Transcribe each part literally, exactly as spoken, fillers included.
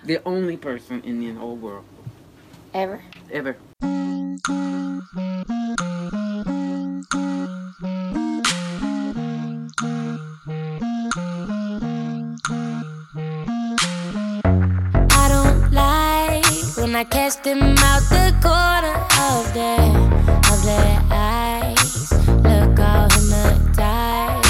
The only person in the whole world. Ever? Ever. I don't like when I catch them out the corner of their, of their eyes. Look all hypnotized.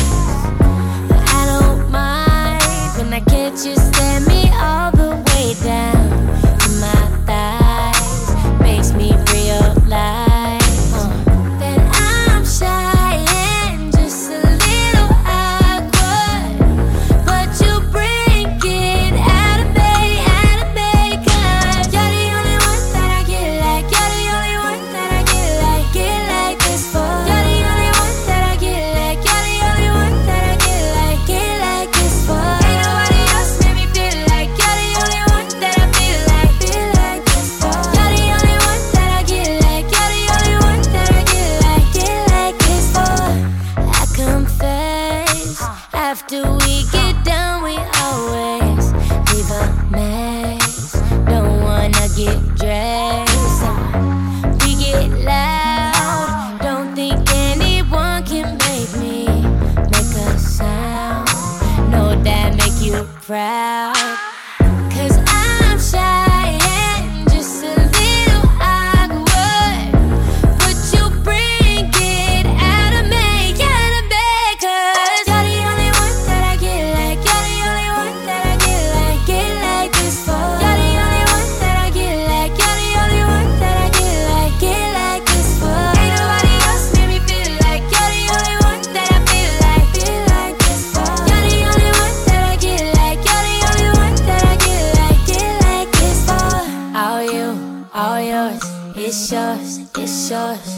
I don't mind when I catch you stare me all the way down to my thighs. Makes me realize uh, that I'm shy and just a little awkward, but you bring it out of me, out of me, 'cause you're the only one that I get like, you're the only one that I get like, get like this for. You're the only one that I get like, you're the only one that I get like, get like this for. Ain't nobody else made me feel like, you're the only one that I feel like, feel like this for. You're the only one that I get like, you're the only one that I get like, get like this for. I confess, after we get done, we always leave a mess. Don't wanna get dressed. We get loud. Don't think anyone can make me make a sound. Know that make you proud. 'Cause I'm shy and just a little awkward, but you bring it out of me, out of me, 'cause you're the only one that I get like, you're the only one that I get like, get like this for. You're the only one that I get like, you're the only one that I get like, get like this for. Ain't nobody else made me feel like, you're the only one that I feel like, feel like this for. You're the only one that I get like, you're the only one that I get like, get like this for. All you, all yours, it's yours, it's yours.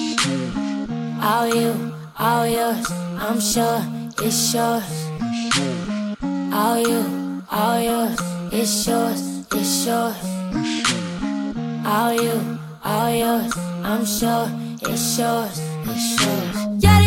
All you, all yours, I'm sure it's yours. All you, all yours, it's yours, it's yours. All you, all yours, I'm sure it's yours, it's yours. Yeah.